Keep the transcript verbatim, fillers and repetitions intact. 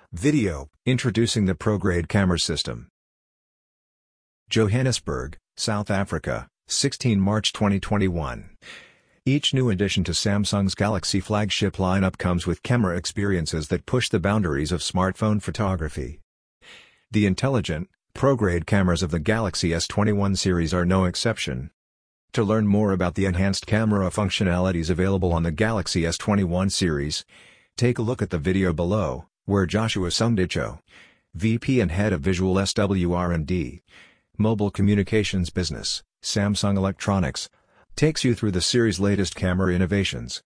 Video, introducing the ProGrade camera system. Johannesburg, South Africa, sixteen March twenty twenty-one. Each new addition to Samsung's Galaxy flagship lineup comes with camera experiences that push the boundaries of smartphone photography. The intelligent, ProGrade cameras of the Galaxy S twenty-one series are no exception. To learn more about the enhanced camera functionalities available on the Galaxy S twenty-one series, take a look at the video below, where Joshua Sundicho, V P and Head of Visual S W R and D, Mobile Communications Business, Samsung Electronics, takes you through the series' latest camera innovations.